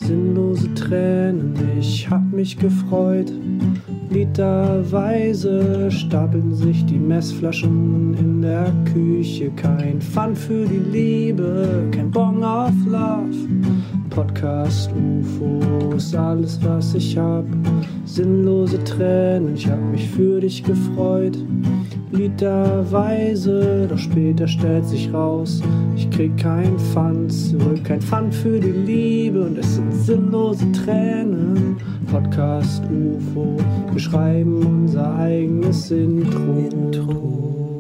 sinnlose Tränen, ich hab mich gefreut. Literweise stapeln sich die Messflaschen in der Küche. Kein Fun für die Liebe, kein Bong of Love. Podcast UFOs, alles was ich hab. Sinnlose Tränen, ich hab mich für dich gefreut. Literweise, doch später stellt sich raus, ich krieg kein Pfand zurück, kein Pfand für die Liebe und es sind sinnlose Tränen. Podcast UFO, wir schreiben unser eigenes Intro.